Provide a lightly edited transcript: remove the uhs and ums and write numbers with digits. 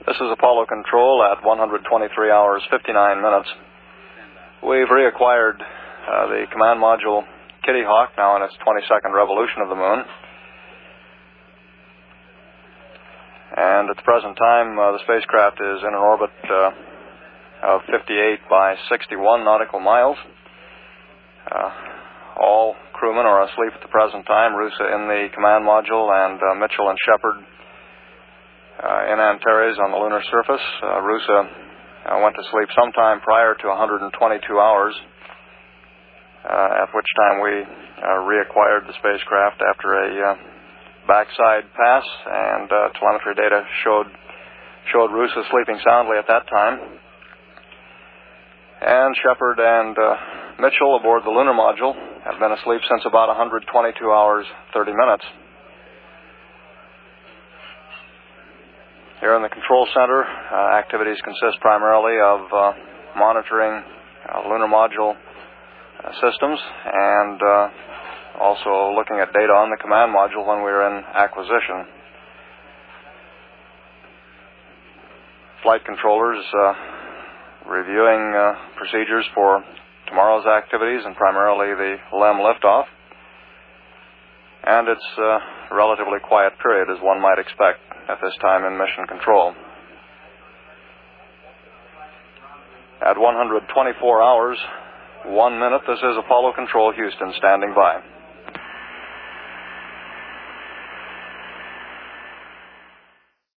This is Apollo Control at 123 hours, 59 minutes. We've reacquired the command module Kitty Hawk, now in its 22nd revolution of the Moon. And at the present time, the spacecraft is in an orbit of 58 by 61 nautical miles. All crewmen are asleep at the present time, Roosa in the command module and Mitchell and Shepard in Antares on the lunar surface. Roosa went to sleep sometime prior to 122 hours, at which time we reacquired the spacecraft after a backside pass, and telemetry data showed Roosa sleeping soundly at that time. And Shepard and Mitchell aboard the lunar module have been asleep since about 122 hours, 30 minutes. Here in the control center, activities consist primarily of monitoring lunar module systems and also looking at data on the command module when we're in acquisition. Flight controllers reviewing procedures for tomorrow's activities and primarily the LEM liftoff. And it's a relatively quiet period, as one might expect at this time in mission control. At 124 hours, 1 minute, this is Apollo Control Houston standing by.